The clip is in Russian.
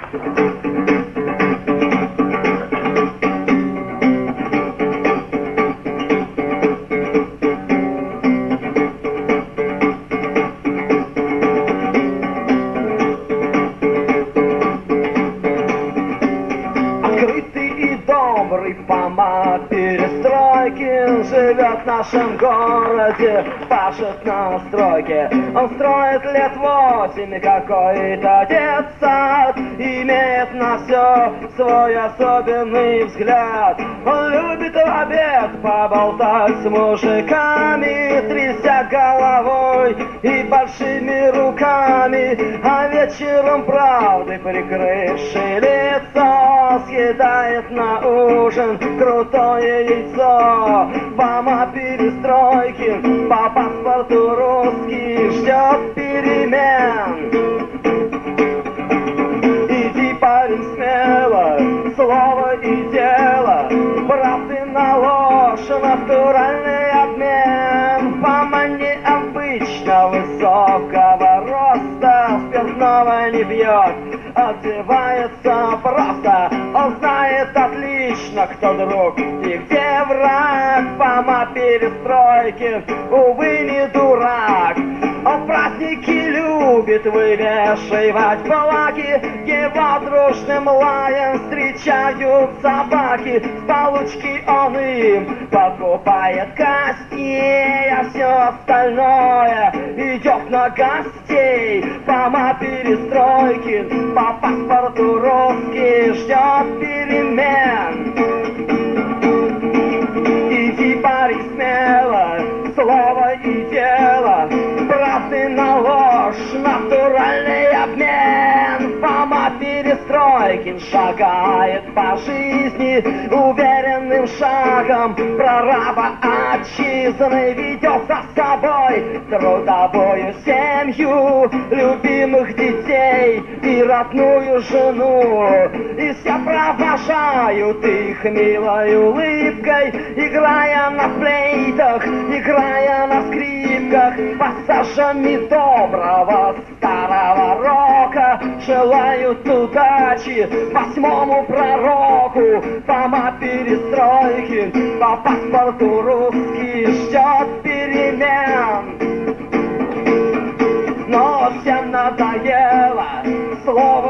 По перестройке живет в нашем городе, пашет на стройке. Он строит лет 8, какой-то детсад, имеет на все свой особенный взгляд. Он любит в обед поболтать с мужиками, тряся головой и большими руками, а вечером правды прикрывши лицо, съедает на ужин крутое яйцо. Мама перестройки по паспорту русский ждет перемен. Иди, парень, смело, слово и дело, правды на ложь, натуральный обмен. Мама необычно высокого роста, спиртного не пьет, одевается просто. Он знает отлично, кто друг и где враг. Мама перестройки, увы, не дурак. Он праздники любит вывешивать флаги, его дружным лаем встречают собаки. С получки он им покупает костей, а все остальное идет на гостей. Мама перестройки по паспорту русский ждет перемен. Иди, парень, смело, слово и дело, правды на ложь, натуральный обмен. Мама перестройкин шагает по жизни уверенным шагом, прораба отчизны ведет за собой трудовую семью, любимых детей и родную жену. И все провожают их милой улыбкой, играя на флейтах, играя на скрипках, пассажами доброго старого рока. Желают удачи 8-му пророку. Мама перестройки по паспорту русский ждет перемен. Но всем надоело слово